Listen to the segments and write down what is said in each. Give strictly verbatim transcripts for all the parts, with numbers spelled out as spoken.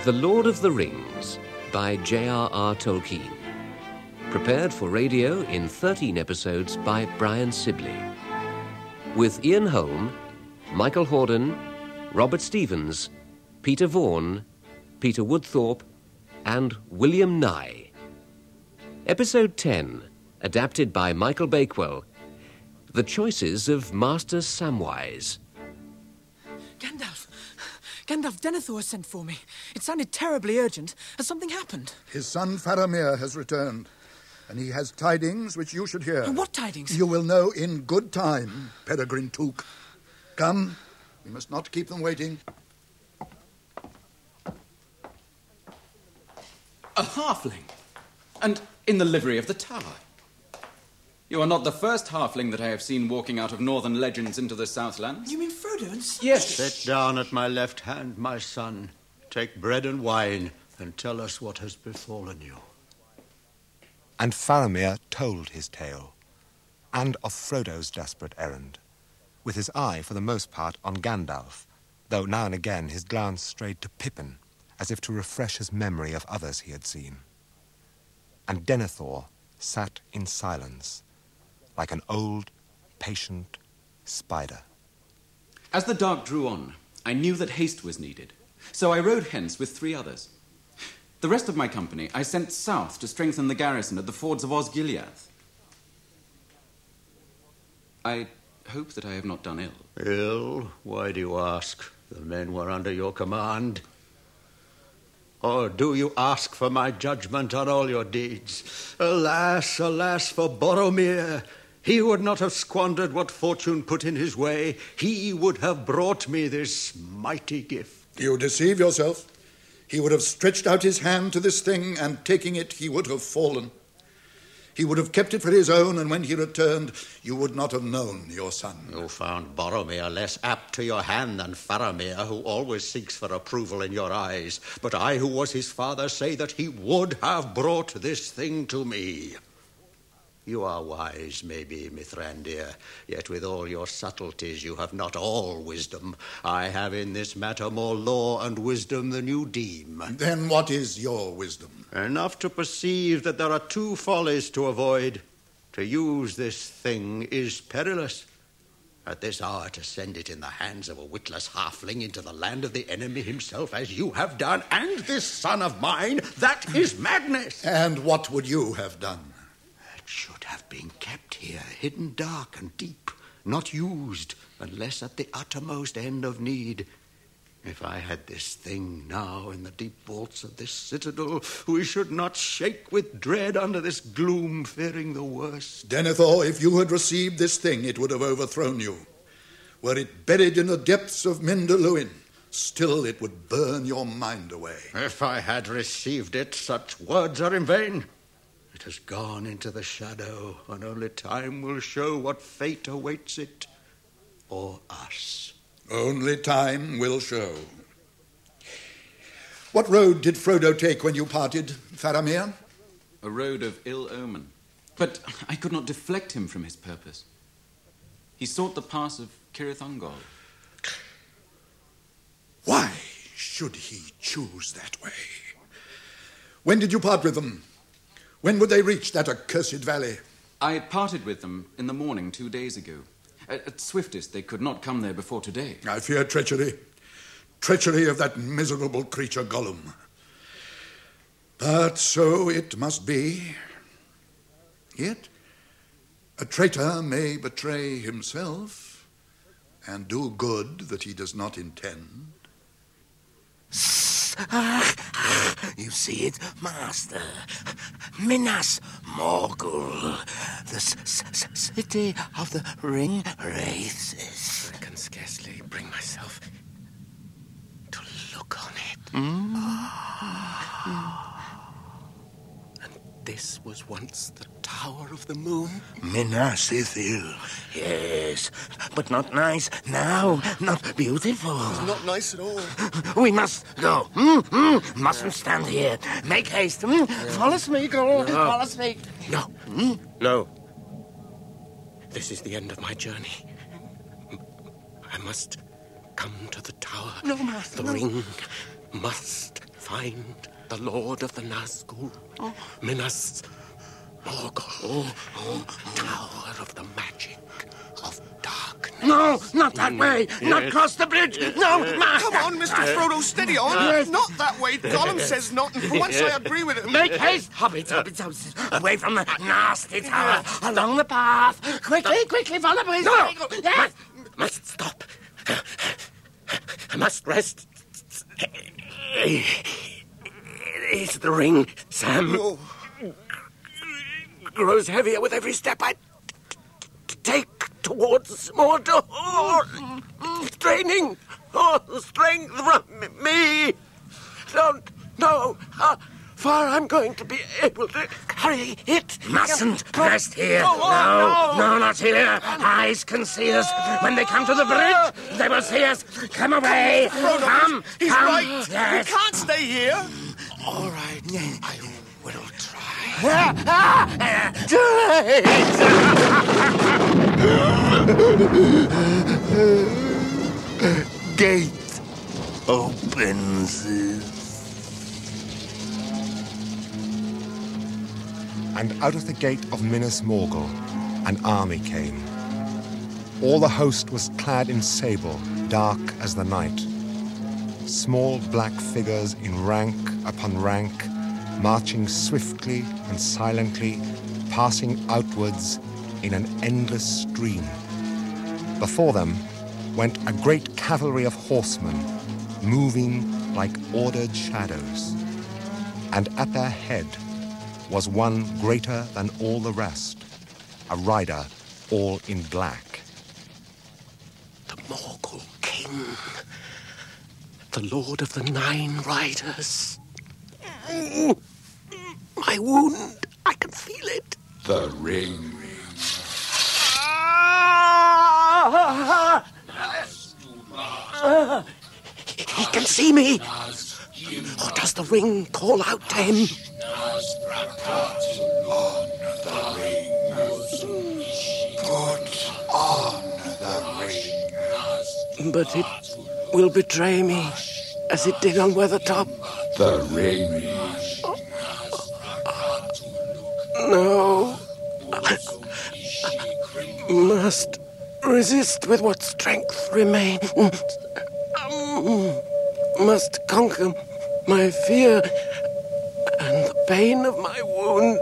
The Lord of the Rings by J R R Tolkien. Prepared for radio in thirteen episodes by Brian Sibley. With Ian Holm, Michael Hordern, Robert Stevens, Peter Vaughan, Peter Woodthorpe, and William Nye. Episode ten, adapted by Michael Bakewell. The choices of Master Samwise. Gandalf! Gandalf, Denethor has sent for me. It sounded terribly urgent. Has something happened? His son Faramir has returned, and he has tidings which you should hear. What tidings? You will know in good time, Peregrine Took. Come, we must not keep them waiting. A halfling, and in the livery of the Tower. You are not the first halfling that I have seen walking out of Northern Legends into the Southlands. You mean Frodo and Sam? Yes. Sit down at my left hand, my son. Take bread and wine, and tell us what has befallen you. And Faramir told his tale, and of Frodo's desperate errand, with his eye for the most part on Gandalf, though now and again his glance strayed to Pippin, as if to refresh his memory of others he had seen. And Denethor sat in silence, like an old, patient spider. As the dark drew on, I knew that haste was needed, so I rode hence with three others. The rest of my company I sent south to strengthen the garrison at the fords of Osgiliath. I hope that I have not done ill. Ill? Why do you ask? The men were under your command. Or do you ask for my judgment on all your deeds? Alas, alas for Boromir! He would not have squandered what fortune put in his way. He would have brought me this mighty gift. You deceive yourself. He would have stretched out his hand to this thing, and taking it, he would have fallen. He would have kept it for his own, and when he returned, you would not have known your son. You found Boromir less apt to your hand than Faramir, who always seeks for approval in your eyes. But I, who was his father, say that he would have brought this thing to me. You are wise, maybe, Mithrandir, yet with all your subtleties you have not all wisdom. I have in this matter more law and wisdom than you deem. Then what is your wisdom? Enough to perceive that there are two follies to avoid. To use this thing is perilous. At this hour to send it in the hands of a witless halfling into the land of the enemy himself, as you have done, and this son of mine, that is madness. And what would you have done? Should have been kept here, hidden dark and deep, not used, unless at the uttermost end of need. If I had this thing now in the deep vaults of this citadel, we should not shake with dread under this gloom, fearing the worst. Denethor, if you had received this thing, it would have overthrown you. Were it buried in the depths of Minder Luin, still it would burn your mind away. If I had received it, such words are in vain. It has gone into the shadow, and only time will show what fate awaits it, or us. Only time will show. What road did Frodo take when you parted, Faramir? A road of ill omen. But I could not deflect him from his purpose. He sought the pass of Cirith Ungol. Why should he choose that way? When did you part with them? When would they reach that accursed valley? I parted with them in the morning two days ago. At, at swiftest, they could not come there before today. I fear treachery. Treachery of that miserable creature Gollum. But so it must be. Yet, a traitor may betray himself and do good that he does not intend. You see it, Master. Minas Morgul, the s- s- city of the ring wraiths. I can scarcely bring myself to look on it. Mm. And this was once the Tower of the Moon? Minas Ithil, yes, but not nice now, not beautiful. It's not nice at all. We must go. Mm, mm. Mustn't stand here. Make haste. Mm. Follow me, girl. No. Follow me. No. Mm. No. This is the end of my journey. I must come to the tower. No, Master, The no. ring must find the Lord of the Nazgul, oh. Minas Morgul, oh. Oh. Tower of the magic of darkness. No, not that way. Yes. Not cross the bridge. No, master. Come on, Mister Frodo, steady on. Yes. Not that way. Gollum says not, and for once I agree with him. Make haste, hobbits, hobbits, hobbits. Away from the nasty tower. Along the path. Quickly, quickly, follow me. No. Yes. Must, must stop. I must rest. It's the ring, Sam. Oh. Grows heavier with every step I t- t- take towards Mordor. Oh, it's draining. Oh, the strength from me. Don't know how far I'm going to be able to carry it. Mustn't rest here. Oh, oh, no, no. no, not here. Eyes can see us. When they come to the bridge, they will see us. Come away. Frodo, Come, he's come. right. Yes. We can't stay here. All right, I will try. Too late. Gate opens. And out of the gate of Minas Morgul, an army came. All the host was clad in sable, dark as the night. Small black figures in rank upon rank, marching swiftly and silently, passing outwards in an endless stream. Before them went a great cavalry of horsemen, moving like ordered shadows. And at their head was one greater than all the rest, a rider all in black. The Morgul King, the Lord of the Nine Riders. My wound, I can feel it. The ring. He can see me. Or does the ring call out to him? On the ring. Put on the ring. But it will betray me, as it did on Weathertop. The ring. No. I must resist with what strength remains. Must conquer my fear and the pain of my wound.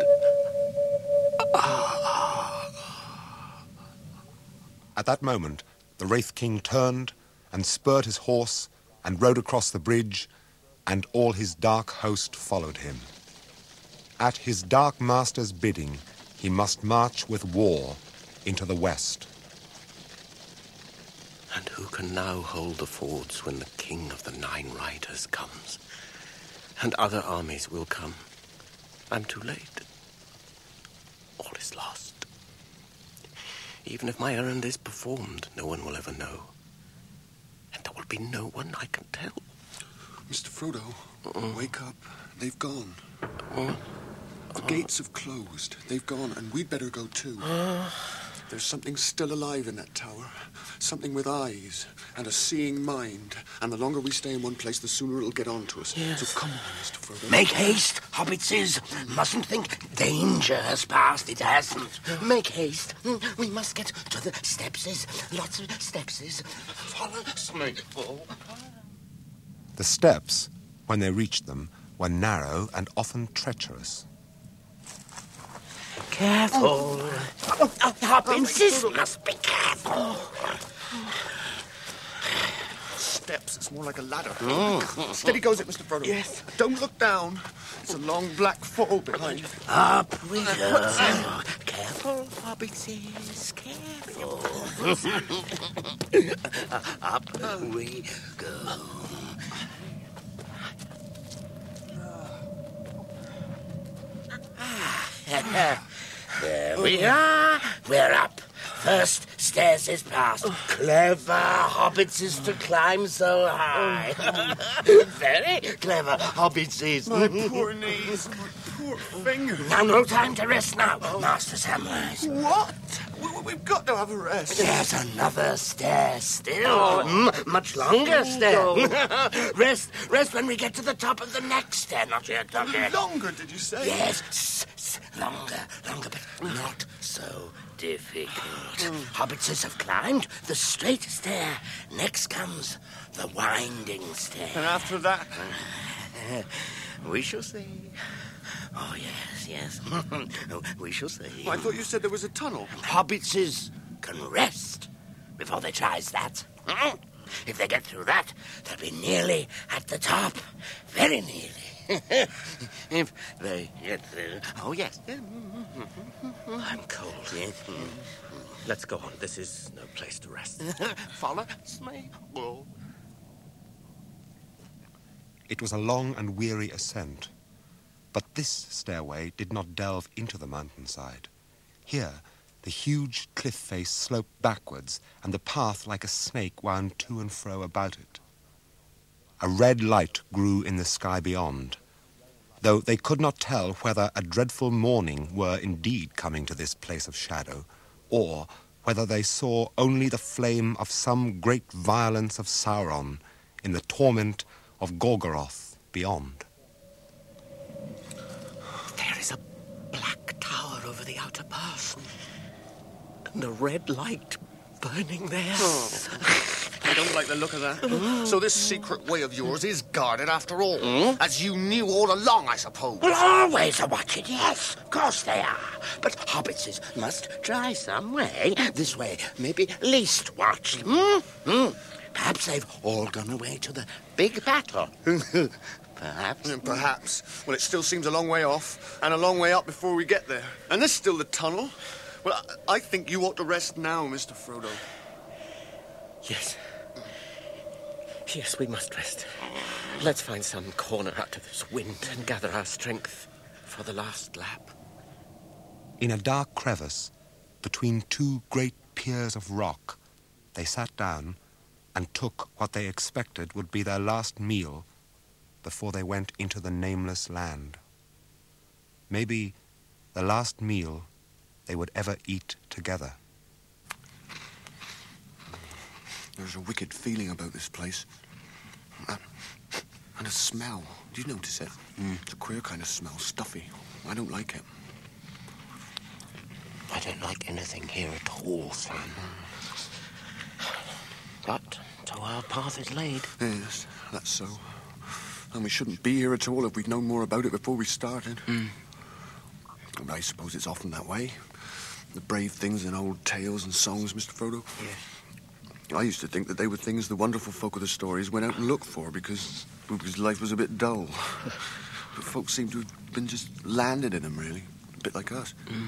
At that moment, the Wraith King turned and spurred his horse and rode across the bridge, and all his dark host followed him. At his dark master's bidding, he must march with war into the west. And who can now hold the fords when the King of the Nine Riders comes? And other armies will come. I'm too late. All is lost. Even if my errand is performed, no one will ever know. And there will be no one I can tell. Mister Frodo, uh-uh. Wake up. They've gone. Uh-uh. The uh-uh. gates have closed. They've gone, and we'd better go too. Uh-uh. There's something still alive in that tower. Something with eyes and a seeing mind. And the longer we stay in one place, the sooner it'll get on to us. Yes. So come on, Mister Frodo. Make haste, hobbitses. Mustn't think danger has passed. It hasn't. Make haste. We must get to the stepses. Lots of stepses. Follow me. The steps, when they reached them, were narrow and often treacherous. Careful. Oh. Oh, hobbitses must be careful. Steps. It's more like a ladder. Oh. Steady goes it, Mister Frodo. Yes. Don't look down. It's a long black fall behind you. Up we go. Careful, hobbitses. Careful. Up we go. There we are. We're up. First stairs is passed. Clever hobbits is to climb so high. Very clever hobbits is. My poor knees, my poor fingers. Now, no time to rest now, Master Samwise. What? we, we've got to have a rest. There's another stair still. Oh. M- much longer stair. Oh. rest, rest when we get to the top of the next stair. Not yet, not yet. Longer, did you say? Yes, s- s- longer, longer, but not so difficult. Mm. Hobbitses have climbed the straight stair. Next comes the winding stair. And after that? Uh, we shall see. Oh, yes, yes. We shall see. Well, I thought you said there was a tunnel. Hobbitses can rest before they try that. If they get through that, they'll be nearly at the top. Very nearly. If they get through... Oh, yes. I'm cold. Yes. Let's go on. This is no place to rest. Follow me. Oh. It was a long and weary ascent, but this stairway did not delve into the mountainside. Here, the huge cliff face sloped backwards, and the path, like a snake, wound to and fro about it. A red light grew in the sky beyond, though they could not tell whether a dreadful morning were indeed coming to this place of shadow, or whether they saw only the flame of some great violence of Sauron in the torment of Gorgoroth beyond. There is a black tower over the outer pass, and a red light burning there. Oh, I don't like the look of that. So this secret way of yours is guarded after all, mm? as you knew all along, I suppose. Well, always a watch it, yes. Of course they are. But hobbitses must try some way. This way may be least watched. Hmm? Hmm. Perhaps they've all gone away to the big battle. Perhaps. Mm, perhaps. Well, it still seems a long way off, and a long way up before we get there. And there's still the tunnel. Well, I, I think you ought to rest now, Mister Frodo. Yes. Yes, we must rest. Let's find some corner out of this wind and gather our strength for the last lap. In a dark crevice, between two great piers of rock, they sat down and took what they expected would be their last meal before they went into the nameless land. Maybe the last meal they would ever eat together. There's a wicked feeling about this place. Uh, and a smell. Do you notice it? Mm. It's a queer kind of smell, stuffy. I don't like it. I don't like anything here at all, Sam. But so our path is laid. Yes, that's so. And we shouldn't be here at all if we'd known more about it before we started. Mm. I suppose it's often that way. The brave things in old tales and songs, Mister Frodo. Yes. I used to think that they were things the wonderful folk of the stories went out and looked for because, because life was a bit dull. But folks seem to have been just landed in them, really. A bit like us. Mm.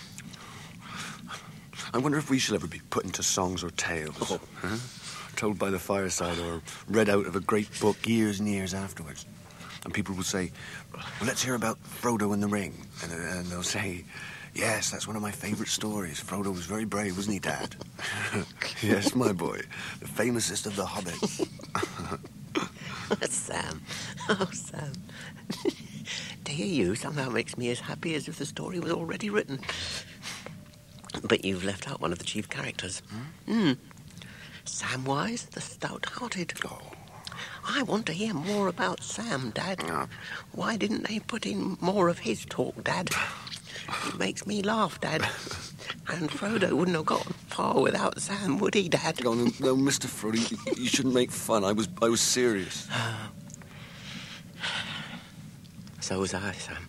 I wonder if we shall ever be put into songs or tales. Oh. Huh? Told by the fireside or read out of a great book years and years afterwards. And people will say, well, let's hear about Frodo and the Ring. And, and they'll say, yes, that's one of my favourite stories. Frodo was very brave, wasn't he, Dad? Yes, my boy. The famousest of the hobbits. Sam. Oh, Sam. To hear you somehow makes me as happy as if the story was already written. But you've left out one of the chief characters. Hmm? Mm. Samwise the Stout-Hearted. Oh. I want to hear more about Sam, Dad. Yeah. Why didn't they put in more of his talk, Dad? It makes me laugh, Dad. And Frodo wouldn't have gotten far without Sam, would he, Dad? Oh, no, no, Mister Frodo, you, you shouldn't make fun. I was, I was serious. So was I, Sam.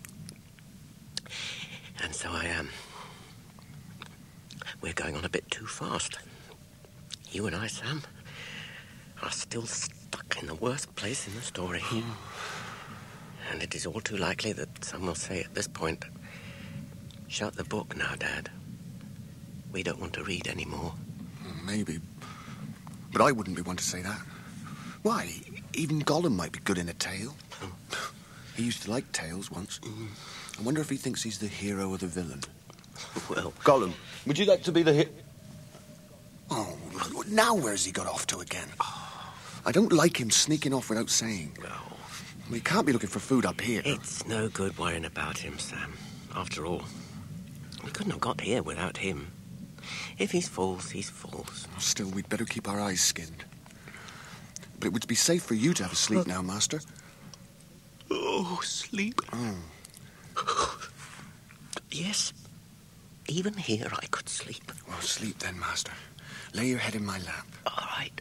And so I am. We're going on a bit too fast. You and I, Sam, are still stuck in the worst place in the story. And it is all too likely that some will say at this point, shut the book now, Dad. We don't want to read anymore. Maybe. But I wouldn't be one to say that. Why? Even Gollum might be good in a tale. He used to like tales once. Mm. I wonder if he thinks he's the hero or the villain. Well... Gollum, would you like to be the hero? Oh, now where's he got off to again? I don't like him sneaking off without saying. Well... We can't be looking for food up here. It's no good worrying about him, Sam. After all, we couldn't have got here without him. If he's false, he's false. Still, we'd better keep our eyes skinned. But it would be safe for you to have a sleep now, Master. Oh, sleep. Oh. Yes. Even here I could sleep. Well, sleep then, Master. Lay your head in my lap. All right.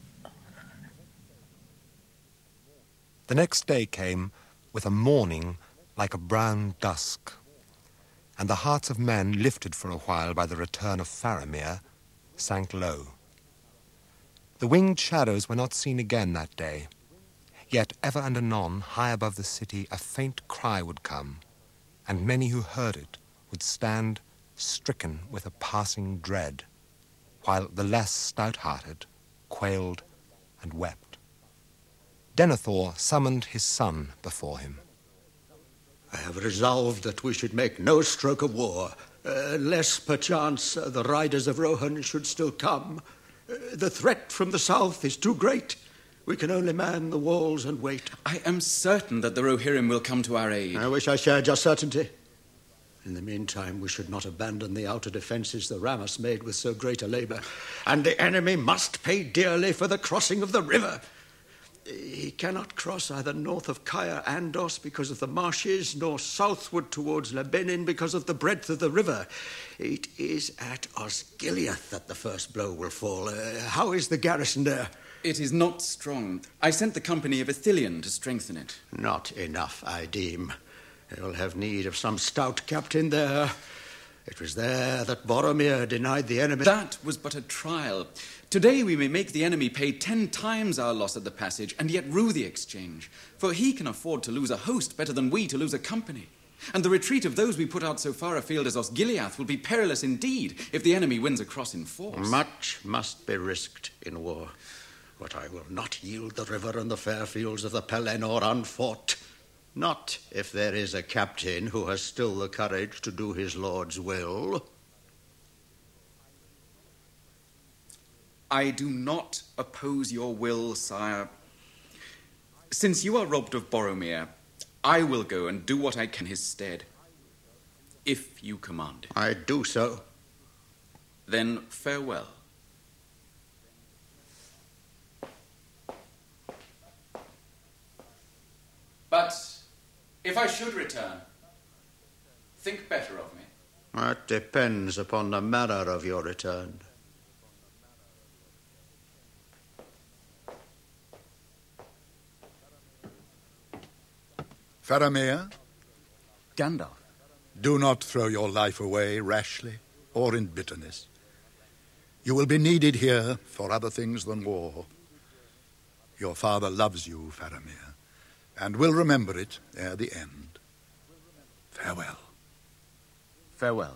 The next day came with a morning like a brown dusk, and the hearts of men, lifted for a while by the return of Faramir, sank low. The winged shadows were not seen again that day, yet ever and anon, high above the city, a faint cry would come, and many who heard it would stand stricken with a passing dread, while the less stout-hearted quailed and wept. Denethor summoned his son before him. I have resolved that we should make no stroke of war, uh, lest perchance uh, the riders of Rohan should still come. Uh, the threat from the south is too great. We can only man the walls and wait. I am certain that the Rohirrim will come to our aid. I wish I shared your certainty. In the meantime, we should not abandon the outer defences the Rammas made with so great a labour. And the enemy must pay dearly for the crossing of the river. He cannot cross either north of Caer Andos because of the marshes, nor southward towards Lebanon because of the breadth of the river. It is at Osgiliath that the first blow will fall. Uh, how is the garrison there? It is not strong. I sent the company of Ithilien to strengthen it. Not enough, I deem. They will have need of some stout captain there. It was there that Boromir denied the enemy. That was but a trial. Today we may make the enemy pay ten times our loss at the passage, and yet rue the exchange. For he can afford to lose a host better than we to lose a company. And the retreat of those we put out so far afield as Osgiliath will be perilous indeed if the enemy wins across in force. Much must be risked in war. But I will not yield the river and the fair fields of the Pelennor unfought. Not if there is a captain who has still the courage to do his lord's will. I do not oppose your will, sire. Since you are robbed of Boromir, I will go and do what I can in his stead, if you command it. I do so. Then farewell. But if I should return, think better of me. That depends upon the manner of your return. Faramir, Gandalf. do not throw your life away rashly or in bitterness. You will be needed here for other things than war. Your father loves you, Faramir, and will remember it ere the end. Farewell. Farewell.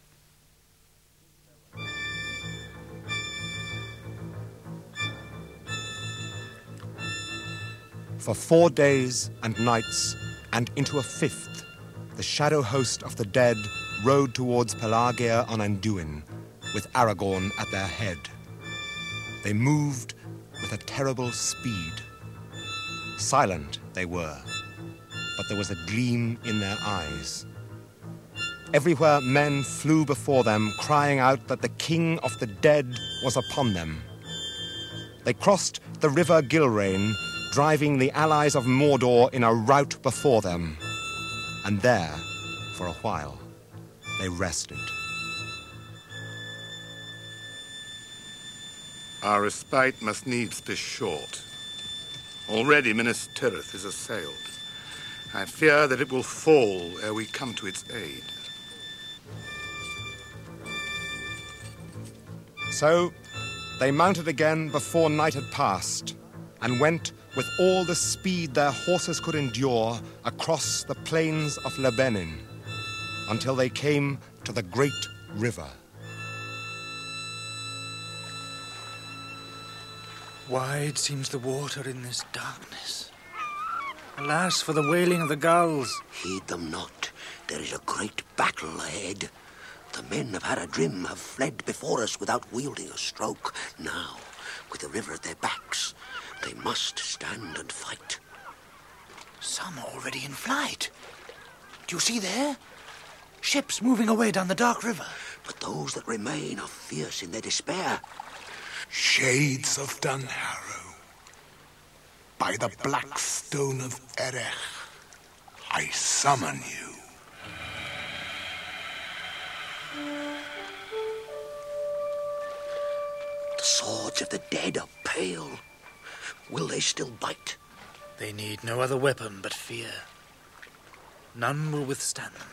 For four days and nights, and into a fifth, the shadow host of the dead rode towards Pelargir on Anduin, with Aragorn at their head. They moved with a terrible speed. Silent they were, but there was a gleam in their eyes. Everywhere men flew before them, crying out that the king of the dead was upon them. They crossed the river Gilrain, driving the allies of Mordor in a rout before them. And there, for a while, they rested. Our respite must needs be short. Already Minas Tirith is assailed. I fear that it will fall ere we come to its aid. So they mounted again before night had passed, and went with all the speed their horses could endure across the plains of Lebanon, until they came to the great river. Wide seems the water in this darkness. Alas, for the wailing of the gulls. Heed them not. There is a great battle ahead. The men of Haradrim have fled before us without wielding a stroke. Now, with the river at their backs, they must stand and fight. Some are already in flight. Do you see there? Ships moving away down the dark river. but those that remain are fierce in their despair. Shades of Dunharrow, by the black stone of Erech, I summon you. The swords of the dead are pale. Will they still bite? They need no other weapon but fear. None will withstand them.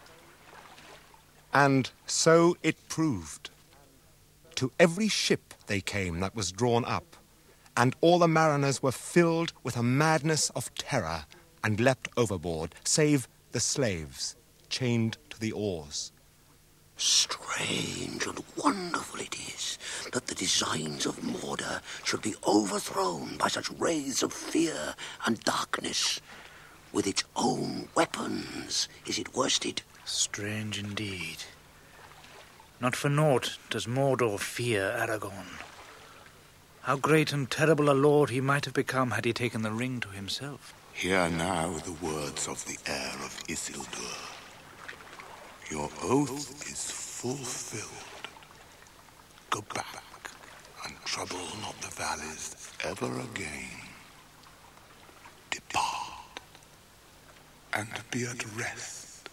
And so it proved. To every ship they came that was drawn up, and all the mariners were filled with a madness of terror and leapt overboard, save the slaves chained to the oars. Strange and wonderful it is that the designs of Mordor should be overthrown by such rays of fear and darkness. With its own weapons is it worsted. Strange indeed. Not for naught does Mordor fear Aragorn. How great and terrible a lord he might have become had he taken the ring to himself. Hear now the words of the heir of Isildur. Your oath is fulfilled. Go back and trouble not the valleys ever again. Depart and be at rest.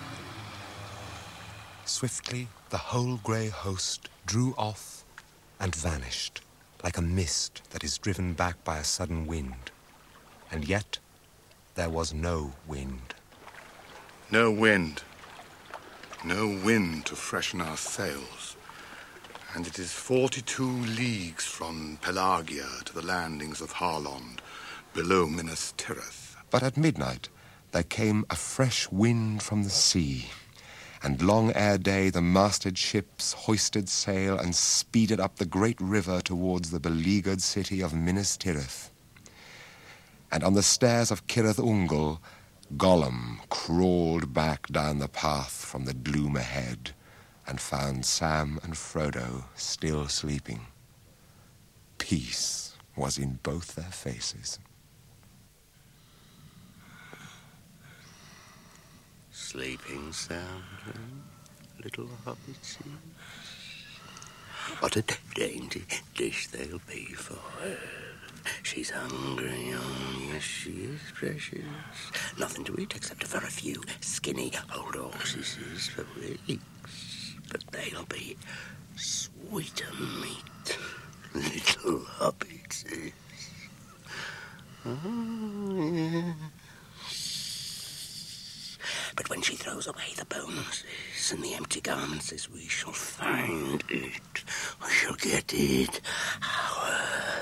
Swiftly the whole grey host drew off and vanished, like a mist that is driven back by a sudden wind. And yet there was no wind. No wind. No wind to freshen our sails. And it is forty-two leagues from Pelagia to the landings of Harlond, below Minas Tirith. But at midnight there came a fresh wind from the sea, and long ere day the masted ships hoisted sail and speeded up the great river towards the beleaguered city of Minas Tirith. And on the stairs of Cirith Ungol, Gollum crawled back down the path from the gloom ahead and found Sam and Frodo still sleeping. Peace was in both their faces. Sleeping sound, little hobbits. What a dainty dish they'll be for her. She's hungry, oh, yes, she is precious. Nothing to eat except for a few skinny old horses for weeks. But they'll be sweeter meat, little hobbits. Oh, yes. But when she throws away the bones and the empty garments, we shall find it. We shall get it. Our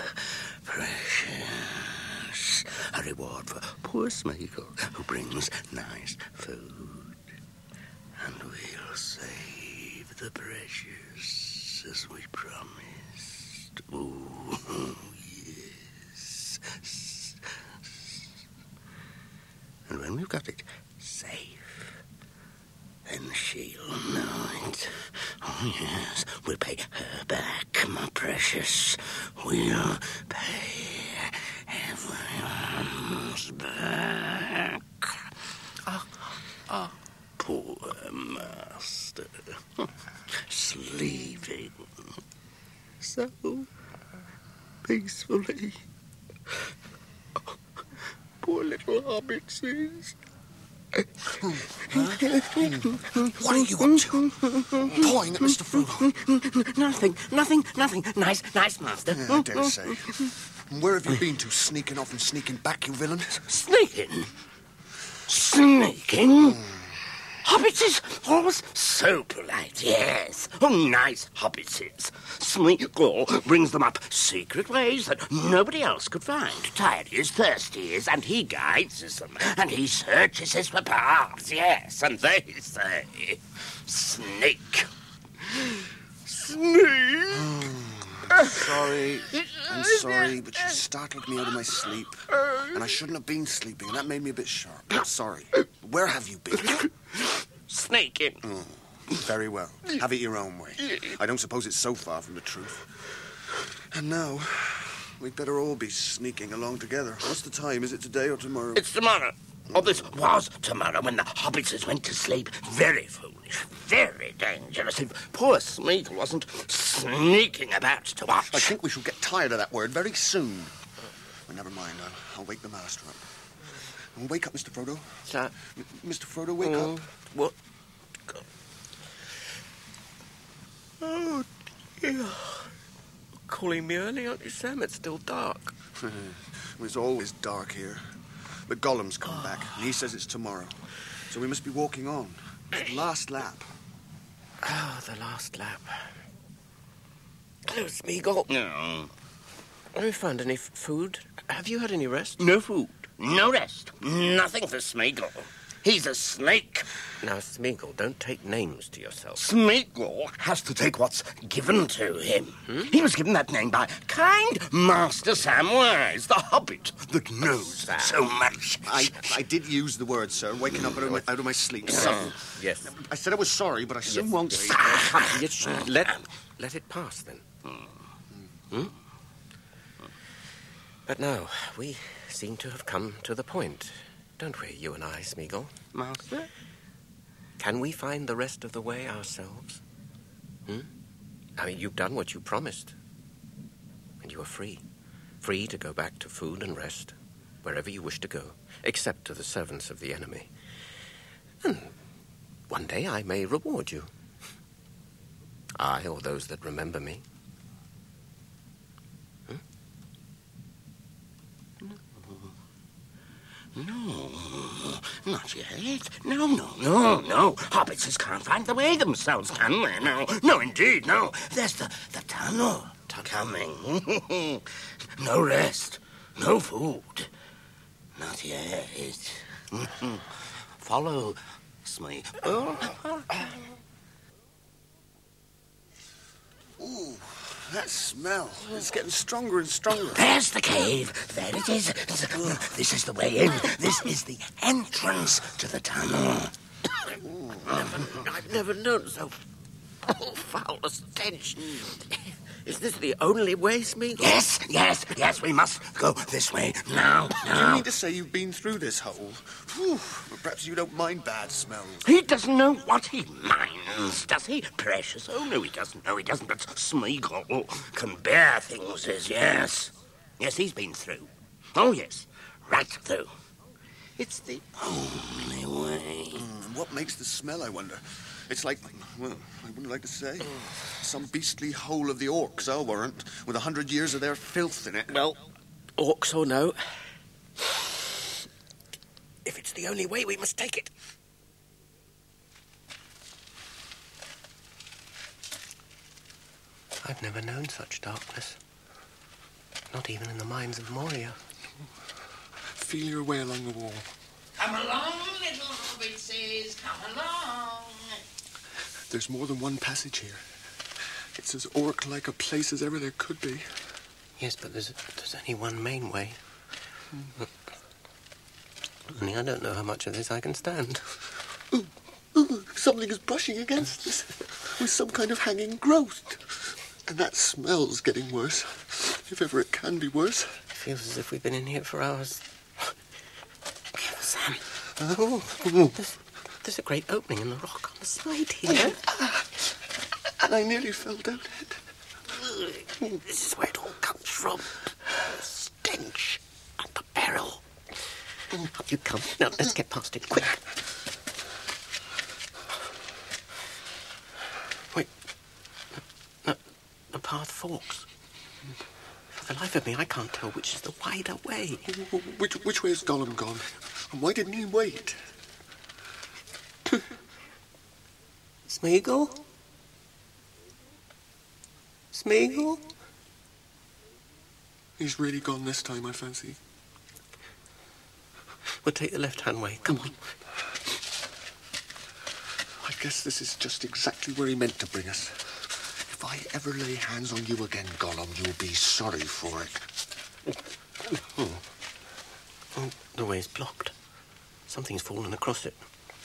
precious. A reward for poor Smeagol, who brings nice food. And we'll save the precious as we promised. Oh, yes. And when we've got it safe, then she'll know it. Oh, yes, we'll pay her back, my precious. We'll pay everyone's back. Ah, ah, poor master, sleeping so peacefully. Poor little hobbits is. What are you up to? Pawing at Mister Frodo? Nothing, nothing, nothing. Nice, nice, master. Yeah, I dare say. And where have you been to, sneaking off and sneaking back, you villain? Sneaking? Sneaking? Hobbitses? Always so polite, yes. Oh, nice hobbitses. Smeagol brings them up secret ways that nobody else could find. Tired he is, thirsty he is, and he guides them. And he searches us for paths, yes. And they say, snake. Snake. Oh, I'm sorry. I'm sorry, but you startled me out of my sleep. And I shouldn't have been sleeping, and that made me a bit sharp. I'm sorry. Where have you been? Snaking. Oh, very well. Have it your own way. I don't suppose it's so far from the truth. And now, we'd better all be sneaking along together. What's the time? Is it today or tomorrow? It's tomorrow. Oh, this was tomorrow when the hobbitses went to sleep. Very foolish, very dangerous. If poor Smeagol wasn't sneaking about to watch. I think we shall get tired of that word very soon. Well, never mind. I'll, I'll wake the master up. Oh, wake up, Mister Frodo. Sir? M- Mister Frodo, wake oh, up. What? God. Oh, dear. Calling me early, aren't you, Sam? It's still dark. It was always dark here. But Gollum's come oh. back, and he says it's tomorrow. So we must be walking on. The last lap. Oh, the last lap. Hello, Smeagol. No. Have you found any f- food? Have you had any rest? No food. No rest. Nothing for Smeagol. He's a snake. Now, Smeagol, don't take names to yourself. Smeagol has to take what's given to him. Hmm? He was given that name by kind Master Samwise, the hobbit that knows so much. I, I did use the word, sir, waking up out of my, out of my sleep. So, yes. I said I was sorry, but I soon yes. won't be. Yes, let, let it pass, then. Hmm? But now, we seem to have come to the point, don't we, you and I, Smeagol? Master? Can we find the rest of the way ourselves? Hmm? I mean, you've done what you promised. And you are free. Free to go back to food and rest, wherever you wish to go, except to the servants of the enemy. And one day I may reward you. I or those that remember me. No, not yet. No, no, no, no. Hobbitses can't find the way themselves, can they? No, no, indeed, no. There's the, the tunnel coming. No rest, no food. Not yet. Follow me. Oh. Ooh, that smell. It's getting stronger and stronger. There's the cave. There it is. This is the way in. This is the entrance to the tunnel. Never, I've never known so foul a stench. Is this the only way, Smeagol? Yes, yes, yes, we must go this way now, now. Do you mean to say you've been through this hole? Whew, perhaps you don't mind bad smells. He doesn't know what he minds, does he? Precious. Oh, no, he doesn't. No, he doesn't. But Smeagol can bear things, as yes. Yes, he's been through. Oh, yes, right through. It's the only way. Mm, what makes the smell, I wonder? It's like, well, I wouldn't like to say, some beastly hole of the orcs, I'll warrant, with a hundred years of their filth in it. Well, orcs or no, if it's the only way, we must take it. I've never known such darkness. Not even in the mines of Moria. Feel your way along the wall. Come along, little hobbitses, come along. There's more than one passage here. It's as orc-like a place as ever there could be. Yes, but there's, there's only one main way. Mm. Only I don't know how much of this I can stand. Ooh, ooh, something is brushing against us with some kind of hanging growth. And that smell's getting worse, if ever it can be worse. It feels as if we've been in here for hours. Careful, Sam. Oh. There's, there's a great opening in the rock on the side here. And I nearly fell down it. This is where it all comes from. The stench and the peril. Up you come. Now, let's get past it, quick. Wait. The, the path forks. For the life of me, I can't tell which is the wider way. Which, which way has Gollum gone? And why didn't he wait? Smeagol? Smeagol? He's really gone this time, I fancy. We'll take the left-hand way. Come on. I guess this is just exactly where he meant to bring us. If I ever lay hands on you again, Gollum, you'll be sorry for it. Oh. Oh, the way's blocked. Something's fallen across it.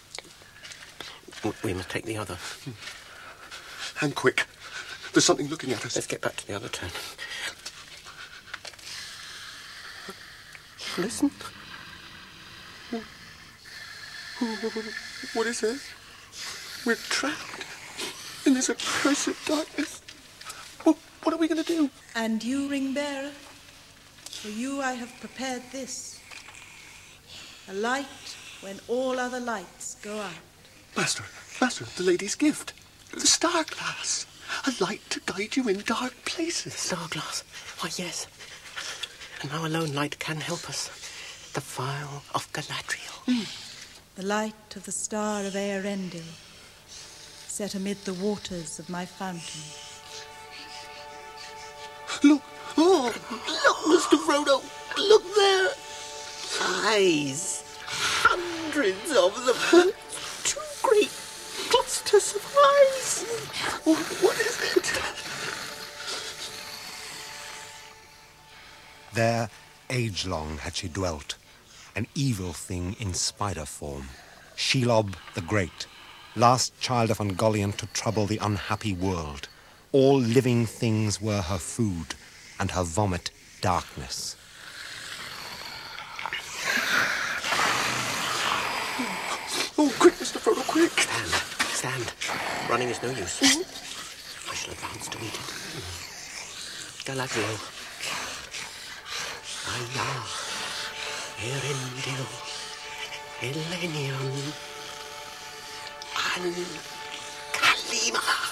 We must take the other. And quick. There's something looking at us. Let's get back to the other turn. Listen. What is this? We're trapped in this accursed darkness. What, what are we going to do? And you, ring-bearer, for you I have prepared this. A light when all other lights go out. Master, Master, the lady's gift. The star glass. A light to guide you in dark places. Star glass? Why, yes. And now alone light can help us. The phial of Galadriel. Mm. The light of the star of Eärendil, set amid the waters of my fountain. Look! Oh! Look, Mister Frodo! Look there! Eyes! Hundreds of them! Two great clusters of eyes! What, what is it? There, age-long had she dwelt, an evil thing in spider form, Shelob the Great, last child of Ungoliant to trouble the unhappy world. All living things were her food, and her vomit darkness. Oh, quick, Mister Frodo, quick! Stand, stand. Running is no use. I shall advance to meet it. Galadriel. Ayah. Eärendil. Elenion. And Kalima.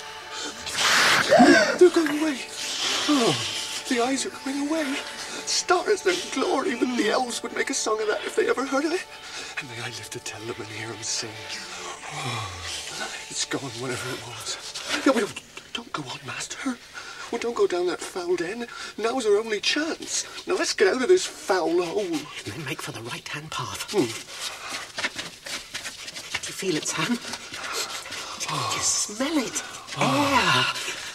They're going away. Oh, the eyes are going away. Stars and glory, but the elves would make a song of that if they ever heard of it. And may I live to tell them and hear them sing. Oh, it's gone, whatever it was. No, don't, don't go on, Master. Well, don't go down that foul den. Now's our only chance. Now let's get out of this foul hole. And then make for the right-hand path. Hmm. Do you feel it, Sam? Oh. Do you smell it? Oh.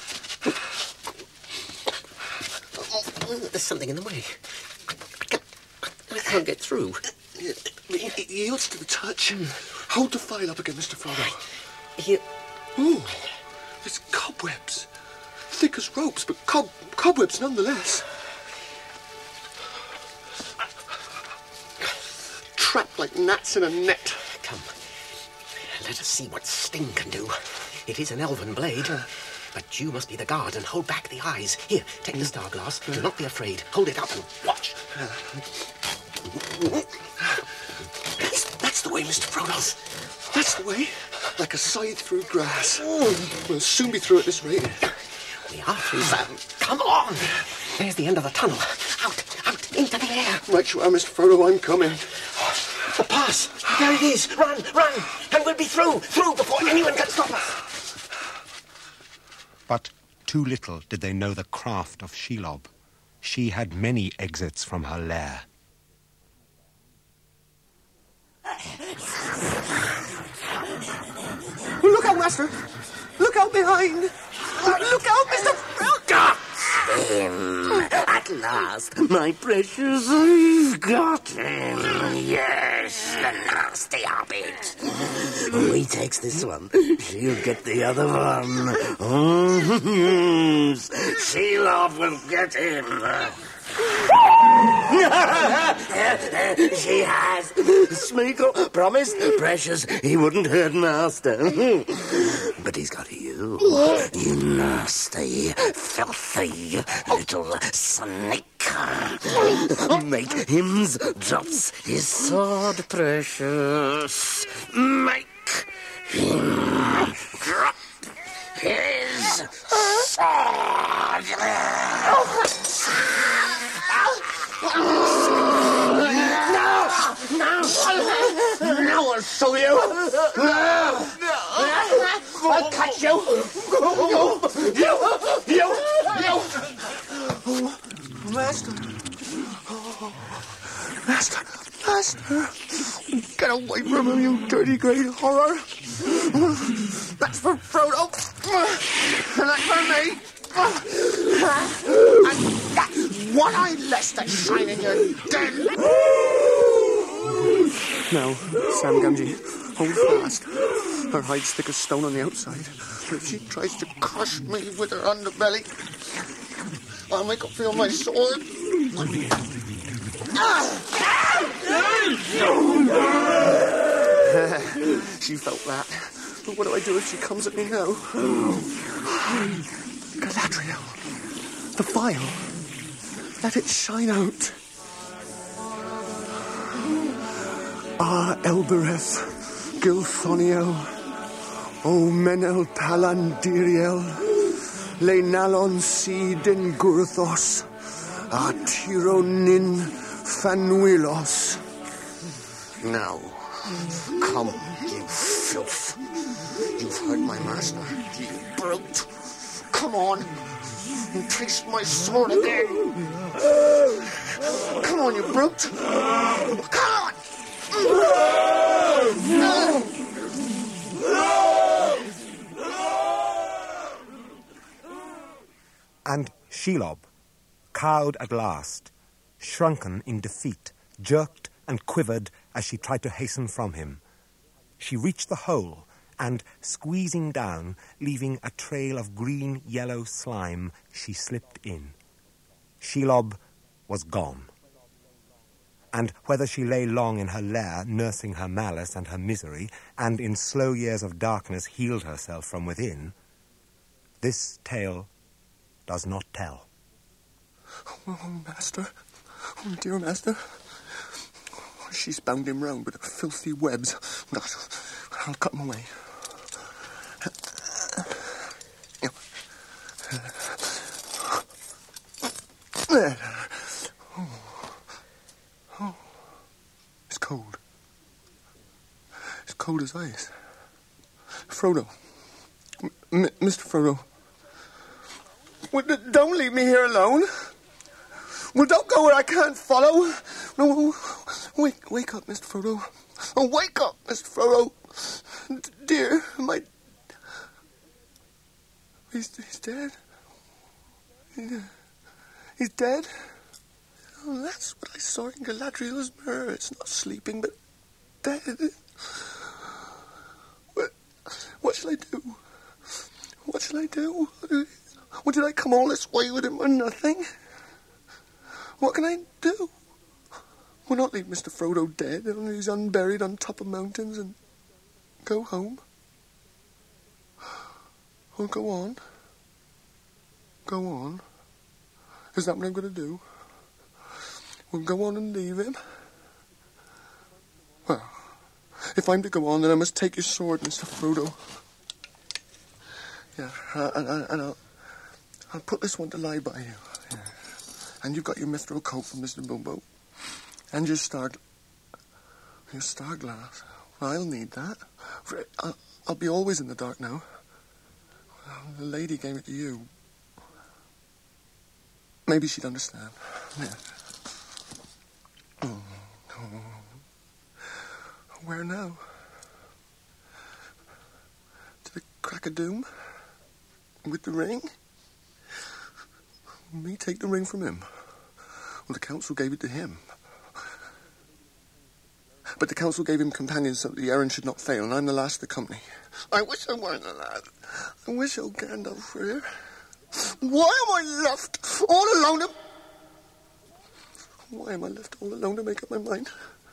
Air. There's something in the way. I can't get through. It, it yields to the touch. Mm. Hold the file up again, Mister Frodo. Here. Ooh, there's cobwebs. Thick as ropes, but cob cobwebs nonetheless. Trapped like gnats in a net. Come, let us see what Sting can do. It is an elven blade, uh, but you must be the guard and hold back the eyes. Here, take the star glass. Uh, do not be afraid. Hold it up and watch. Uh, that's, that's the way, Mister Frodo. That's the way. Like a scythe through grass. Mm. We'll soon be through at this rate. We are through, Sam. Come on. There's the end of the tunnel. Out, out, into the air. Right you are, Mister Frodo. I'm coming. The pass. There it is. Run, run. And we'll be through, through before anyone can stop us. But too little did they know the craft of Shelob. She had many exits from her lair. Look out, Master! Look out behind! Look out, Mister Got him! At last, my precious, I've got him! Yes, the nasty hobbit! When he takes this one, she'll get the other one. Oh, Shelob will get him! She has. Smeagol promised Precious he wouldn't hurt Master. But he's got you. You nasty, filthy little snake. Make him drop his sword, Precious. Make him drop his sword. No! No! No, I'll show you! No! I'll catch you! You! You! You! You! Oh, Master! Oh, Master! Master! Get away from him, you dirty great horror! That's for Frodo! And that's for me! And that's what I left to shine in your den! Now, Sam Gamgee, hold fast. Her hide's thick as stone on the outside. But if she tries to crush me with her underbelly, I'll make her feel my sword. Ah! She felt that. But what do I do if she comes at me now? Galadriel. The file. Let it shine out. Ah, Elbereth, Gilthoniel, O Menel Palandiriel, Leinalon Sidin Gurthos, Ah Tironin Fanuilos. Now, come, you filth. You've hurt my master, you brute. Come on, and taste my sword again. Come on, you brute. Come on. And Shelob, cowed at last, shrunken in defeat, jerked and quivered as she tried to hasten from him. She reached the hole, and, squeezing down, leaving a trail of green-yellow slime, she slipped in. Shelob was gone. And whether she lay long in her lair, nursing her malice and her misery, and in slow years of darkness healed herself from within, this tale does not tell. Oh, master. Oh, dear master. She's bound him round with filthy webs. I'll cut him away. There. Oh. Oh. It's cold. It's cold as ice. Frodo. M- Mister Frodo. Well, don't leave me here alone. Well, don't go where I can't follow. No, wake, wake up, Mister Frodo. Oh, wake up, Mister Frodo. D- dear, my... He's, he's dead. He's, he's dead. Oh, that's what I saw in Galadriel's mirror. It's not sleeping, but dead. What, what shall I do? What shall I do? What, did I come all this way with him for nothing? What can I do? We'll not leave Mister Frodo dead, and he's unburied on top of mountains, and go home. Or go on. Go on. Is that what I'm going to do? We'll go on and leave him? Well, if I'm to go on, then I must take your sword, Mister Frodo. Yeah, uh, and, and, and I'll, I'll put this one to lie by you. Yeah. And you've got your mithril coat from Mister Bilbo. And your star... Your star glass. Well, I'll need that. For I'll, I'll be always in the dark now. Well, the lady gave it to you. Maybe she'd understand. Yeah. Oh, oh. Where now? To the crack of doom? With the ring? Me take the ring from him? Well, the council gave it to him. But the council gave him companions so that the errand should not fail, and I'm the last of the company. I wish I weren't the last. I wish old Gandalf were here. Why am I left all alone to... Why am I left all alone to make up my mind?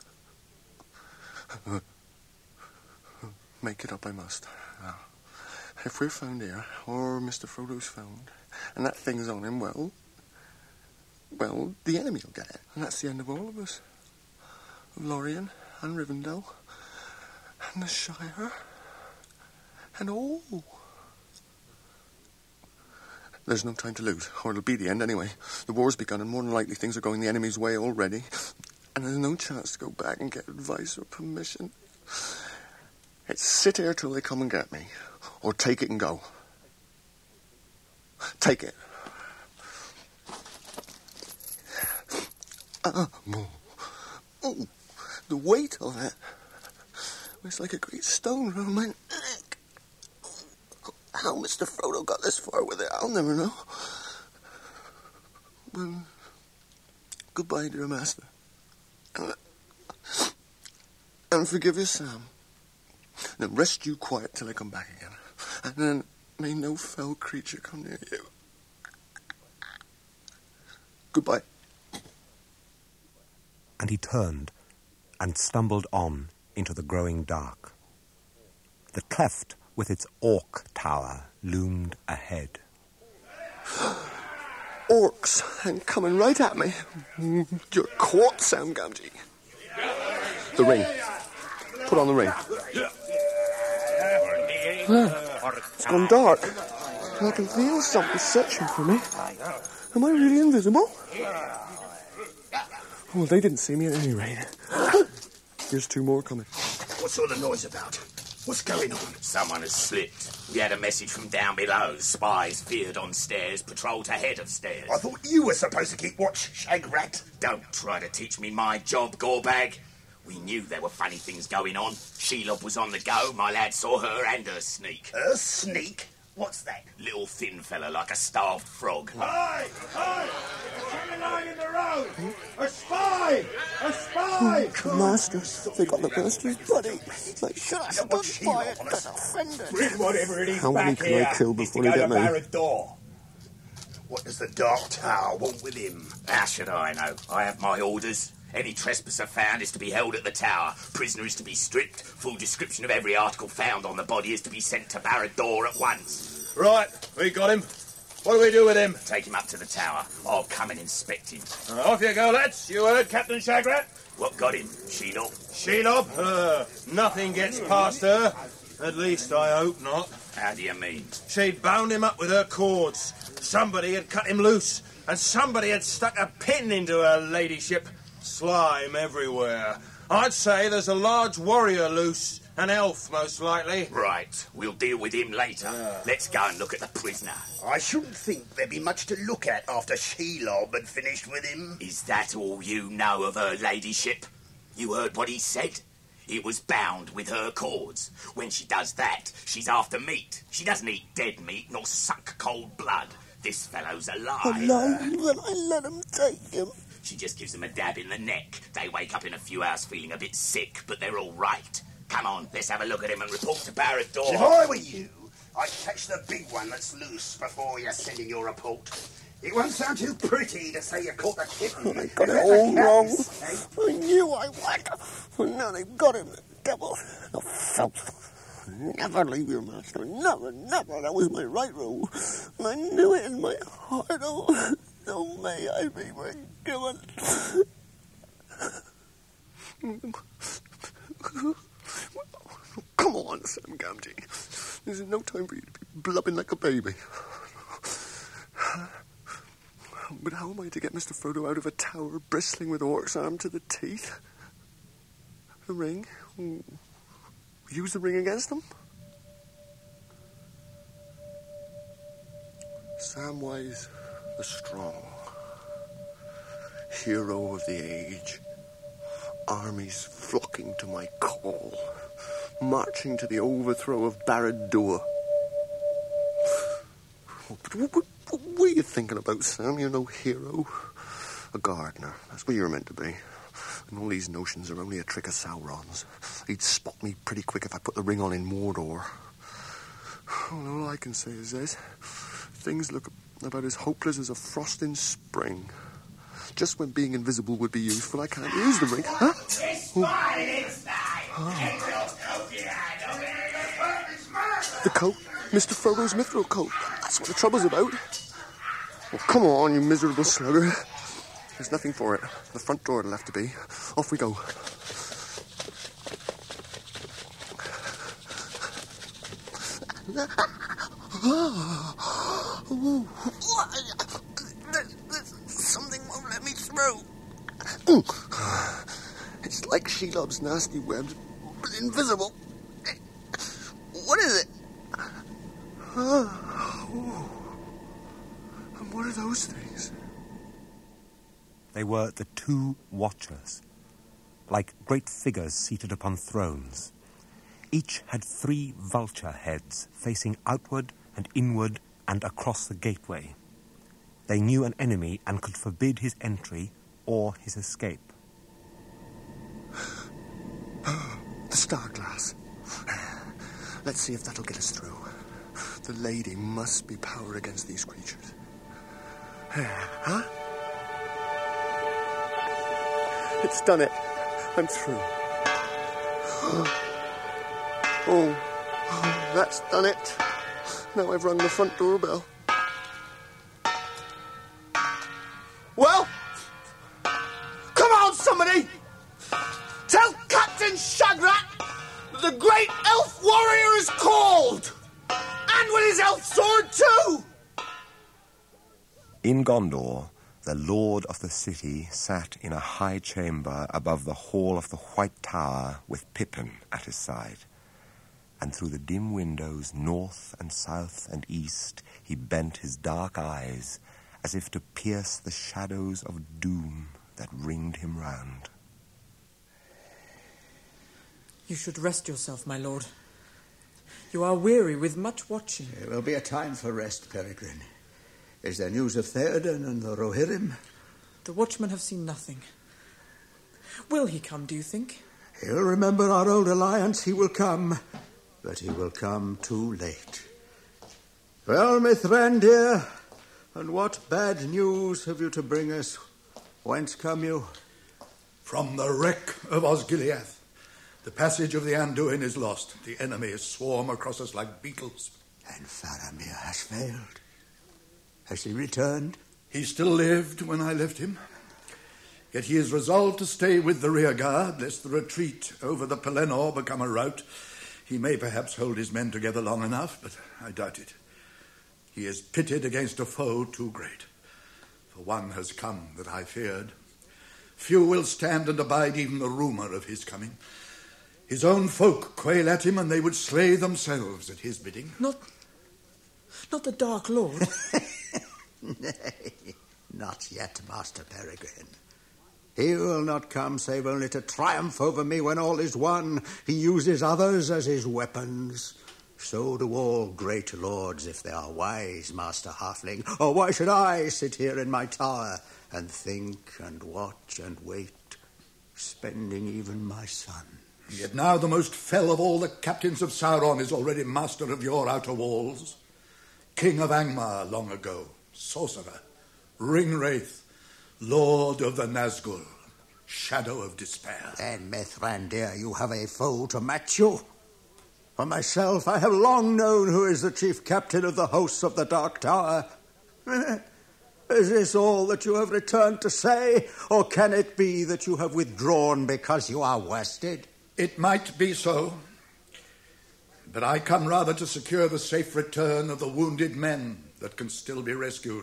Make it up I must. Now, if we're found here, or Mister Frodo's found, and that thing's on him, well... Well, the enemy will get it. And that's the end of all of us. Of Lorien and Rivendell. And the Shire. And all. There's no time to lose, or it'll be the end anyway. The war's begun, and more than likely things are going the enemy's way already. And there's no chance to go back and get advice or permission. It's sit here till they come and get me, or take it and go. Take it. Uh, oh, the weight of it. It's like a great stone around my neck. How Mister Frodo got this far with it, I'll never know. Well, goodbye, dear master. And, and forgive your Sam. Now rest you quiet till I come back again. And then may no fell creature come near you. Goodbye. And he turned and stumbled on into the growing dark. The cleft with its orc tower loomed ahead. Orcs, and coming right at me. You're caught, Sam Gamgee. The ring. Put on the ring. Ah, it's gone dark. I can feel something searching for me. Am I really invisible? Well, they didn't see me at any rate. Here's two more coming. What's all the noise about? What's going on? Someone has slipped. We had a message from down below. Spies feared on stairs, patrolled ahead of stairs. I thought you were supposed to keep watch, Shagrat. Don't try to teach me my job, Gorebag. We knew there were funny things going on. Shelob was on the go. My lad saw her and her sneak. Her sneak? What's that? Little thin fella like a starved frog. Hi! Hi! Coming along in the road! A spy! A spy! Oh, masters. They got the master's buddy. They should have stood by it and offended. Bring whatever it is How many back can here. I kill He's before to they go get to me? Barad-dûr. What does the Dark Tower want with him? How should I know? I have my orders. Any trespasser found is to be held at the tower. Prisoner is to be stripped. Full description of every article found on the body is to be sent to Barad-dûr at once. Right, we got him. What do we do with him? Take him up to the tower. I'll come and inspect him. Uh, off you go, lads. You heard Captain Shagrat? What got him? Shelob? Shelob? Uh, nothing gets past her. At least I hope not. How do you mean? She'd bound him up with her cords. Somebody had cut him loose, and somebody had stuck a pin into her ladyship. Slime everywhere. I'd say there's a large warrior loose. An elf, most likely. Right. We'll deal with him later. Uh. Let's go and look at the prisoner. I shouldn't think there'd be much to look at after Shelob had finished with him. Is that all you know of her ladyship? You heard what he said? It was bound with her cords. When she does that, she's after meat. She doesn't eat dead meat nor suck cold blood. This fellow's alive. Alive? Then I let him take him. She just gives them a dab in the neck. They wake up in a few hours feeling a bit sick, but they're all right. Come on, let's have a look at him and report to Barad-dûr. If I were you, I'd catch the big one that's loose before you send in your report. It won't sound too pretty to say you caught the kitten. I got it all wrong. I knew I would. Now they've got him, the devil. The filth. Never leave your master. Never, never. That was my right rule. And I knew it in my heart. Oh, so may I be forgiven. Come on, Sam Gamgee. There's no time for you to be blubbing like a baby. But how am I to get Mister Frodo out of a tower bristling with orcs armed to the teeth? The ring? Use the ring against them? Samwise the Strong, hero of the age, armies flocking to my call, marching to the overthrow of Barad-dûr. But what, what, what are you thinking about, Sam? You're no hero. A gardener. That's what you're meant to be. And all these notions are only a trick of Sauron's. He'd spot me pretty quick if I put the ring on in Mordor. Well, all I can say is this. Things look about as hopeless as a frost in spring. Just when being invisible would be useful, I can't use the ring. Huh? Oh. The coat? Mister Frodo's mithril coat. That's what the trouble's about. Well, come on, you miserable slugger. There's nothing for it. The front door will have to be. Off we go. Something won't let me through. It's like Shelob's nasty webs, but invisible. What is it? Oh. And what are those things? They were the two Watchers, like great figures seated upon thrones. Each had three vulture heads facing outward and inward and across the gateway. They knew an enemy and could forbid his entry or his escape. The star glass. Let's see if that'll get us through. The lady must be power against these creatures. Huh? It's done it. I'm through. Oh, That's done it. Now I've rung the front doorbell. Well? Come on, somebody! Tell Captain Shagrat the great elf warrior is called! And with his elf sword, too! In Gondor, the lord of the city sat in a high chamber above the hall of the White Tower with Pippin at his side. And through the dim windows, north and south and east, he bent his dark eyes as if to pierce the shadows of doom that ringed him round. You should rest yourself, my lord. You are weary with much watching. There will be a time for rest, Peregrine. Is there news of Theoden and the Rohirrim? The watchmen have seen nothing. Will he come, do you think? He'll remember our old alliance. He will come, but he will come too late. Well, Mithrandir, and what bad news have you to bring us? Whence come you? From the wreck of Osgiliath. The passage of the Anduin is lost. The enemy swarm across us like beetles. And Faramir has failed. Has he returned? He still lived when I left him. Yet he is resolved to stay with the rear guard, lest the retreat over the Pelennor become a rout. He may perhaps hold his men together long enough, but I doubt it. He is pitted against a foe too great. For one has come that I feared. Few will stand and abide even the rumour of his coming. His own folk quail at him, and they would slay themselves at his bidding. Not... not the Dark Lord? Nay, not yet, Master Peregrine. He will not come save only to triumph over me when all is won. He uses others as his weapons. So do all great lords if they are wise, Master Halfling. Or why should I sit here in my tower and think and watch and wait, spending even my son? Yet now the most fell of all the captains of Sauron is already master of your outer walls. King of Angmar long ago, sorcerer, Ringwraith, lord of the Nazgul, shadow of despair. Then, Mithrandir, you have a foe to match you. For myself, I have long known who is the chief captain of the hosts of the Dark Tower. Is this all that you have returned to say, or can it be that you have withdrawn because you are worsted? It might be so, but I come rather to secure the safe return of the wounded men that can still be rescued.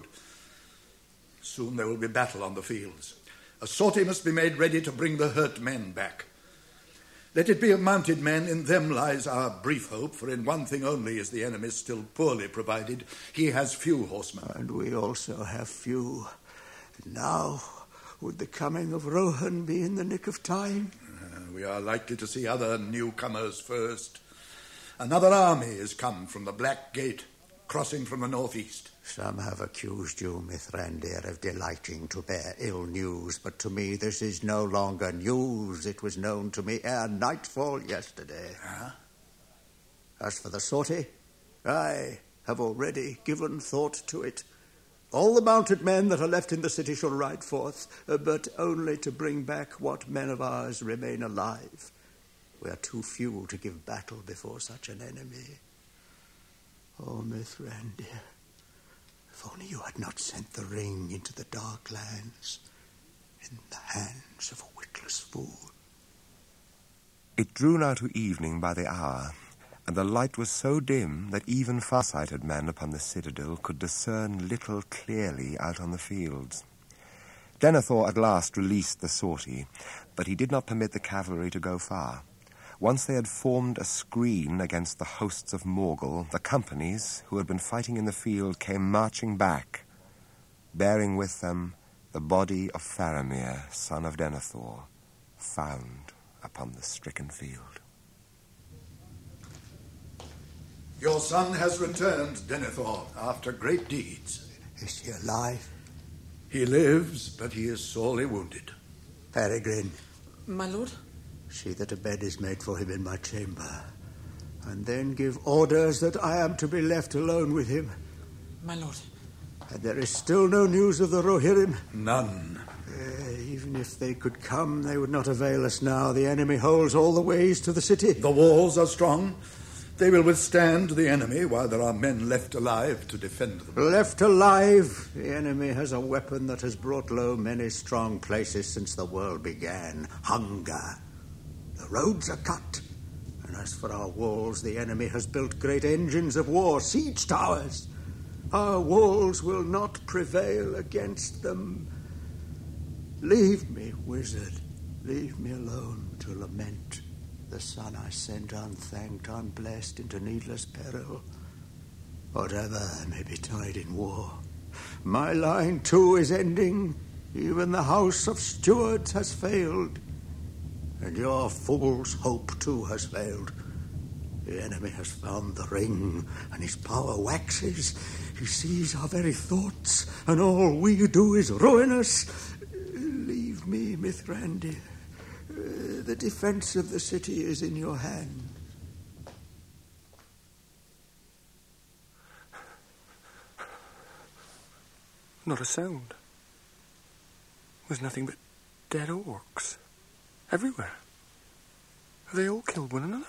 Soon there will be battle on the fields. A sortie must be made ready to bring the hurt men back. Let it be of mounted men. In them lies our brief hope, for in one thing only is the enemy still poorly provided. He has few horsemen. And we also have few. Now, would the coming of Rohan be in the nick of time? Uh, we are likely to see other newcomers first. Another army is come from the Black Gate, crossing from the northeast. Some have accused you, Mithrandir, of delighting to bear ill news, but to me this is no longer news. It was known to me ere nightfall yesterday. Huh? As for the sortie, I have already given thought to it. All the mounted men that are left in the city shall ride forth, uh, but only to bring back what men of ours remain alive. We are too few to give battle before such an enemy. Oh, Mithrandir, if only you had not sent the ring into the dark lands in the hands of a witless fool. It drew now to evening by the hour, and the light was so dim that even far-sighted men upon the citadel could discern little clearly out on the fields. Denethor at last released the sortie, but he did not permit the cavalry to go far. Once they had formed a screen against the hosts of Morgul, the companies who had been fighting in the field came marching back, bearing with them the body of Faramir, son of Denethor, found upon the stricken field. Your son has returned, Denethor, after great deeds. Is he alive? He lives, but he is sorely wounded. Peregrine. My lord? See that a bed is made for him in my chamber, and then give orders that I am to be left alone with him. My lord. And there is still no news of the Rohirrim? None. Uh, even if they could come, they would not avail us now. The enemy holds all the ways to the city. The walls are strong. They will withstand the enemy while there are men left alive to defend them. Left alive? The enemy has a weapon that has brought low many strong places since the world began. Hunger. The roads are cut. And as for our walls, the enemy has built great engines of war, siege towers. Our walls will not prevail against them. Leave me, wizard. Leave me alone to lament. The son I sent unthanked, unblessed, into needless peril. Whatever may betide in war, my line too is ending. Even the house of stewards has failed, and your fool's hope too has failed. The enemy has found the ring, and his power waxes. He sees our very thoughts, and all we do is ruin us. Leave me, Mithrandir. Uh, the defense of the city is in your hand. Not a sound. There's nothing but dead orcs. Everywhere. Have they all killed one another?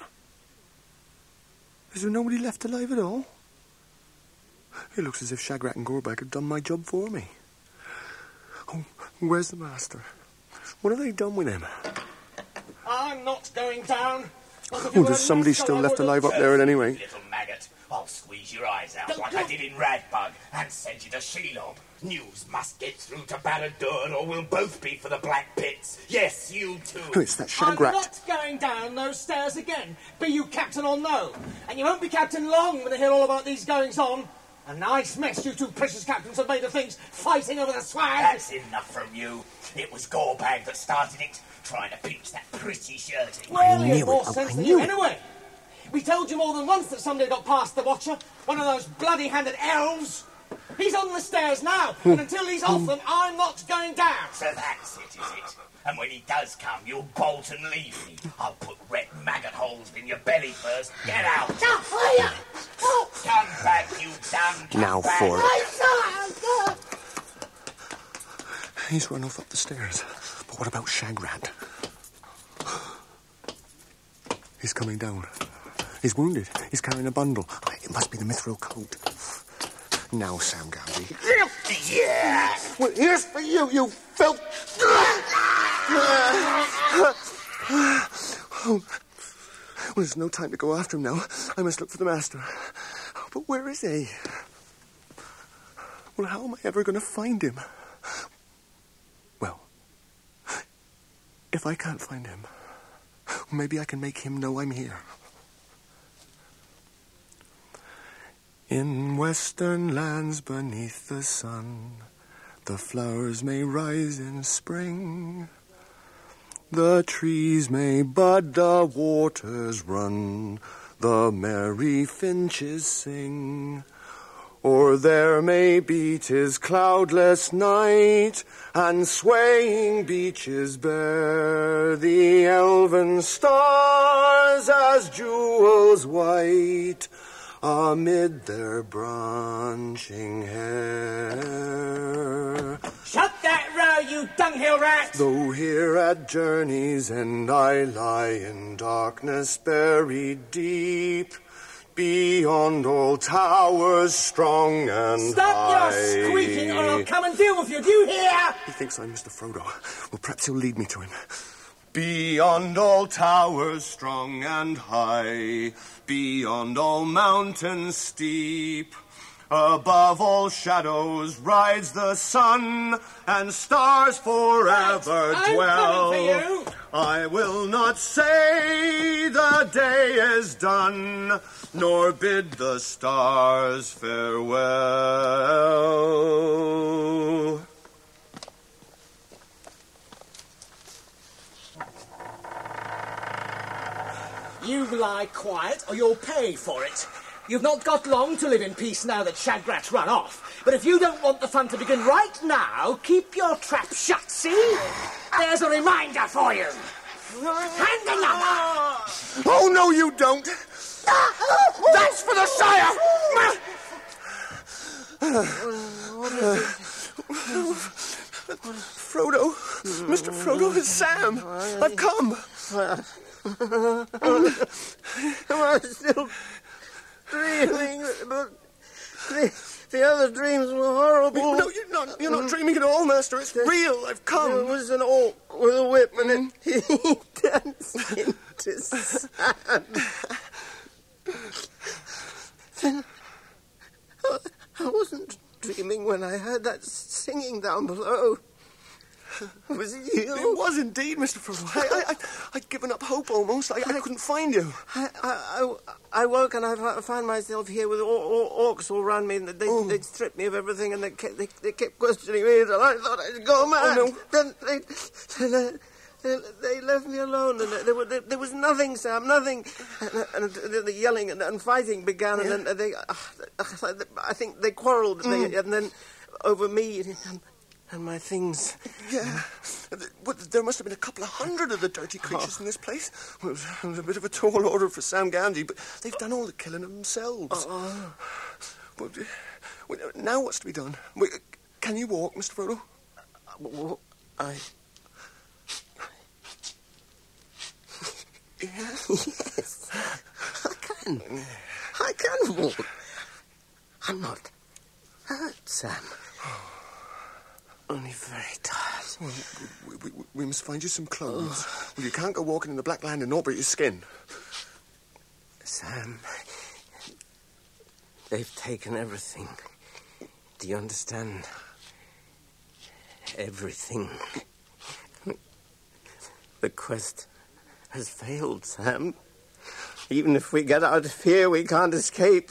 Is there nobody left alive at all? It looks as if Shagrat and Gorbag have done my job for me. Oh, where's the master? What have they done with him? I'm not going down. Oh, there's somebody still left alive up there at any rate. Little maggot, I'll squeeze your eyes out like I did in Radbug and send you to Shelob. News must get through to Barad-dûr or we'll both be for the Black Pits. Yes, you too. Oh, it's that I'm Shagrat. not going down those stairs again, be you captain or no. And you won't be captain long when I hear all about these goings-on. A nice mess you two precious captains have made of things, fighting over the swag. That's enough from you. It was Gorbag that started it, trying to pinch that pretty shirting. Well, he had more sense than you anyway. We told you more than once that somebody got past the Watcher, one of those bloody-handed elves. He's on the stairs now, and until he's off them, I'm not going down. So that's it, is it? And when he does come, you'll bolt and leave me. I'll put red maggot holes in your belly first. Get out. Come back, you dumb. Come Now back. for it. He's run off up the stairs. But what about Shagrat? He's coming down. He's wounded. He's carrying a bundle. It must be the mithril coat. Now, Sam Gowdy. Yeah. Well, here's for you, you filth. Oh. Well, there's no time to go after him now. I must look for the master. But where is he? Well, how am I ever going to find him? Well, if I can't find him, maybe I can make him know I'm here. In western lands beneath the sun, the flowers may rise in spring. The trees may bud, the waters run, the merry finches sing. Or there may be 'tis cloudless night, and swaying beaches bear the elven stars as jewels white amid their branching hair. Shut that row, you dunghill rat! Though here at journey's end I lie in darkness buried deep, beyond all towers strong and Stop high. your squeaking or I'll come and deal with you, do you hear? He thinks I'm Mister Frodo. Well, perhaps he'll lead me to him. Beyond all towers strong and high, beyond all mountains steep, above all shadows rides the sun, and stars forever right, dwell. I'm coming for you. I will not say the day is done, nor bid the stars farewell. You lie quiet, or you'll pay for it. You've not got long to live in peace now that Shagrat's run off. But if you don't want the fun to begin right now, keep your trap shut, see? There's a reminder for you. And another. Oh, no, you don't. That's for the Sire. Frodo. Mister Frodo, it's Sam. I've come. Am I still dreaming? But the, the other dreams were horrible. No, you're not. You're not dreaming at all, Master. It's real. I've come. There was an orc with a whip, and it, he danced into sand. Then I wasn't dreaming when I heard that singing down below. Was it you? It was indeed, Mister Frodo. I, I, I, I'd given up hope almost. I, I couldn't find you. I, I, I, I woke and I found myself here with or, or, orcs all round me, and they, oh. they'd stripped me of everything, and they kept, they, they kept questioning me, and I thought I'd go mad. Oh, no. Then they, they, they, they left me alone, and there, were, there, there was nothing, Sam, nothing. And, and the, the yelling and, and fighting began, yeah. and then they, uh, I think they quarrelled, mm. they, and then over me. And, And my things. Yeah. Well, there must have been a couple of hundred of the dirty creatures oh. in this place. Well, it was a bit of a tall order for Sam Gamgee, but they've done all the killing of themselves. Oh. Well, now what's to be done? Can you walk, Mister Frodo? Well, I... Yes. Yes. I can. I can walk. I'm not hurt, Sam. Only very tired. Well, we, we, we must find you some clothes. Oh. Well, you can't go walking in the Black Land and not break your skin. Sam, they've taken everything. Do you understand? Everything. The quest has failed, Sam. Even if we get out of here, we can't escape.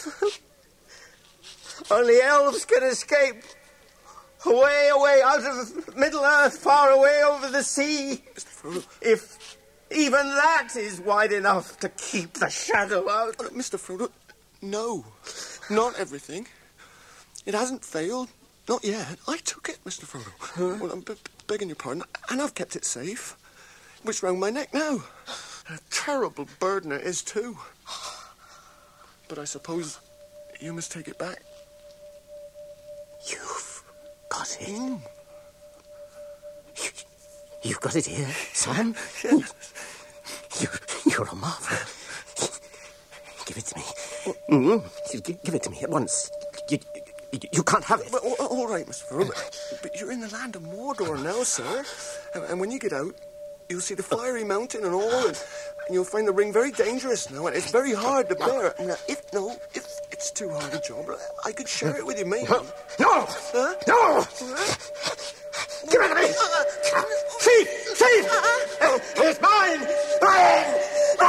Only elves can escape. Away, away, out of Middle-earth, far away over the sea. If even that is wide enough to keep the shadow out. Oh, Mister Frodo, no. Not everything. It hasn't failed. Not yet. I took it, Mister Frodo. Huh? Well, I'm b- begging your pardon. And I've kept it safe. It's round my neck now. A terrible burden it is, too. But I suppose you must take it back. You've got it. Mm. You, you've got it here, Sam? Yes. You, you're a marvel. Give it to me. Mm. Give, give it to me at once. You, you, you can't have it. Well, all right, Mister Frodo. But you're in the land of Mordor now, sir. And, and when you get out, you'll see the fiery mountain and all, and, and you'll find the ring very dangerous now, and it's very hard to bear. Now, if, no, if it's too hard a job, I could share it with you, maybe. No! No! Huh? No! Huh? Give it to me! Thief! Thief! Uh, it's mine! Mine!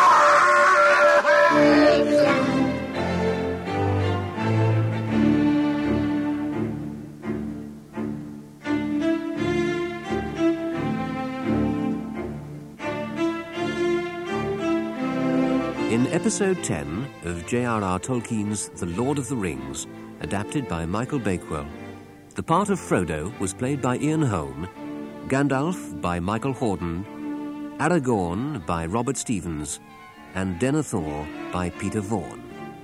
In Episode ten of J R R Tolkien's The Lord of the Rings, adapted by Michael Bakewell, the part of Frodo was played by Ian Holm, Gandalf by Michael Hordern, Aragorn by Robert Stevens, and Denethor by Peter Vaughan.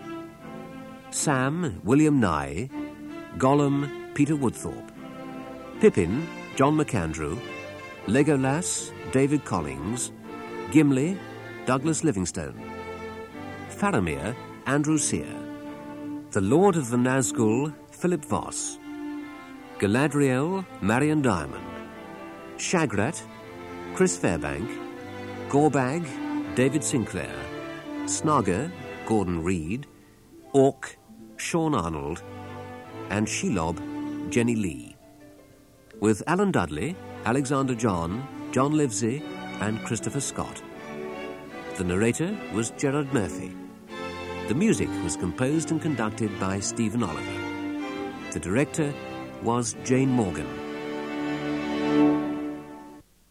Sam, William Nye, Gollum, Peter Woodthorpe, Pippin, John McAndrew, Legolas, David Collings, Gimli, Douglas Livingstone, Faramir, Andrew Sear, the Lord of the Nazgul, Philip Voss, Galadriel, Marion Diamond, Shagrat, Chris Fairbank, Gorbag, David Sinclair, Snogger, Gordon Reed, Orc, Sean Arnold, and Shelob, Jenny Lee, with Alan Dudley, Alexander John, John Livesey, and Christopher Scott. The narrator was Gerard Murphy. The music was composed and conducted by Stephen Oliver. The director was Jane Morgan.